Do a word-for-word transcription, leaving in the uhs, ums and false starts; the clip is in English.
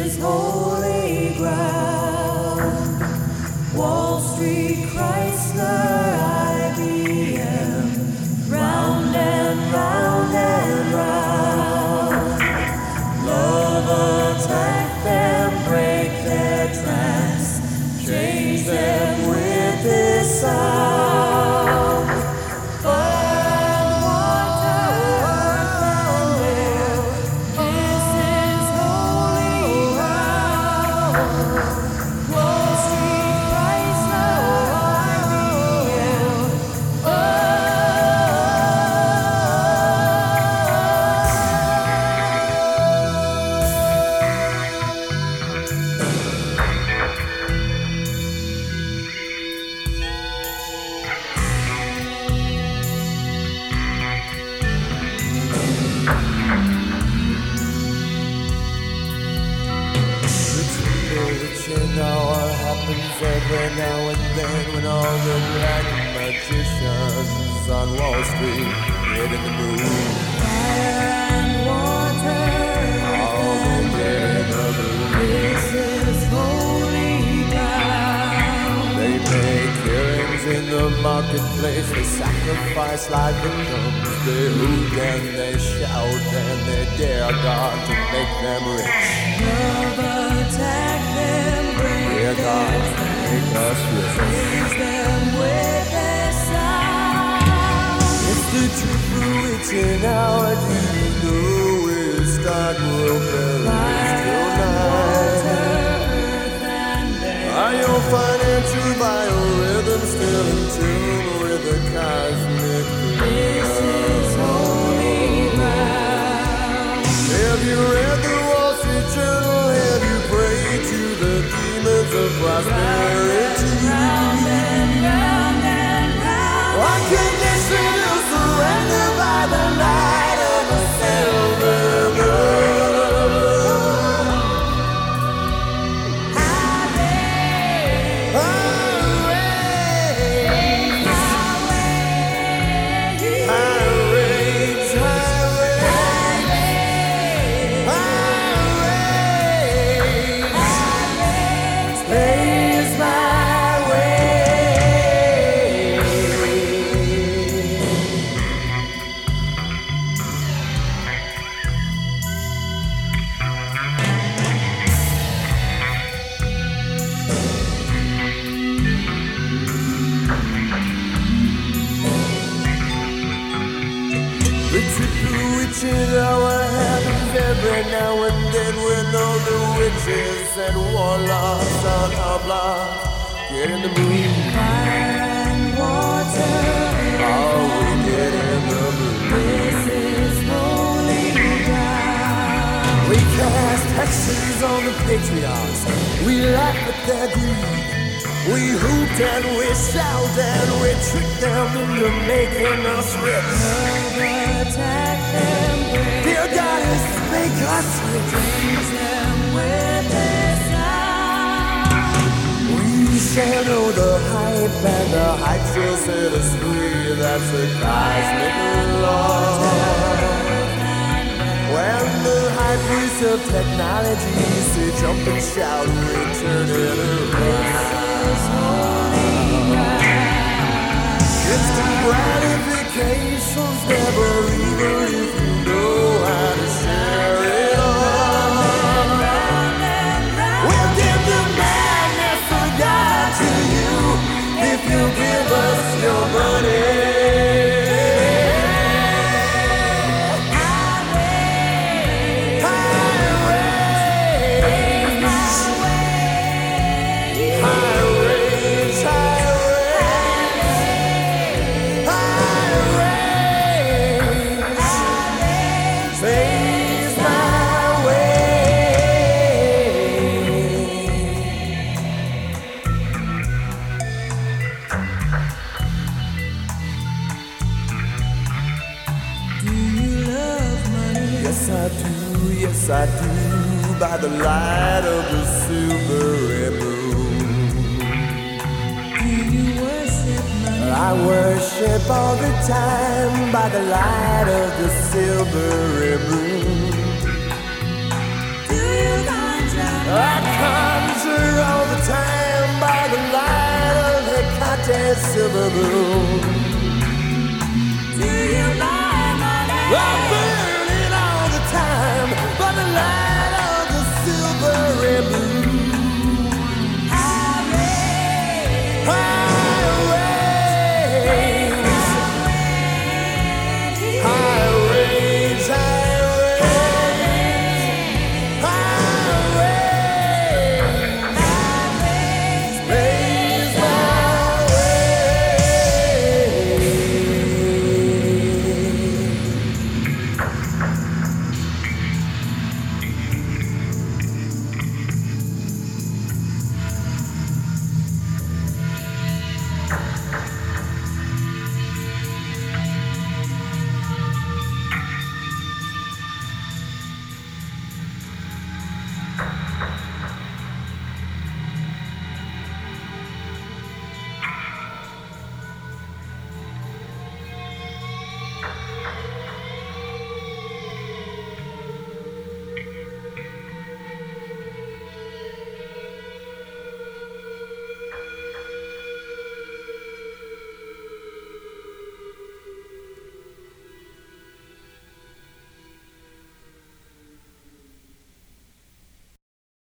is holy ground. Wall Street, Chrysler, I B M, round and round and round. Love attack them, break their trance, change them with this sound. Fire and water, earth and air, this is holy ground. Wall Street, Chrysler, I B M, oh. You know what happens every now and then when all the black magicians on Wall Street get in the mood. Fire and water, All and get in the mood. this is holy ground. They make killings in the marketplace. They sacrifice live victims. They hoot and they shout and they dare God to make them rich. Love attack them, break Dear God, make us rich. change them with their sound. It's the truth for which in our do you know is start will perish tonight. Earth and air, Are your financial biorhythms still in tune with the cosmic this is holy ground. Have you read the Wall Street Journal? Have you prayed to the demons of prosperity? Round and round and round. Why can't they still surrender by the light of a silver moon? Highway, Highways, highway, highways, highways, highways, blaze my way. The triple witching hour happens every now and then when all the witches and warlocks on our block get in the mood. fire and water. Oh, we get in the mood. This is holy ground. We cast hexes on the patriarchs. We laugh at their greed. We hoot and we shout and we trick them into making us rich. Love attack them, break Dear goddess, make us rich. change them with their sound. We shall know the hype and the hype shall set us free. That's the cosmic law. When the high priest of technology say jump and shout, we turn it around. Instant gratification's never evil if you know how to share it all. We'll give the madness of God to you if you give us your money. Yes, I do, yes, I do, by the light of the silvery moon. Do you worship money? I worship all the time by the light of the silvery moon. Do you conjure silver moon.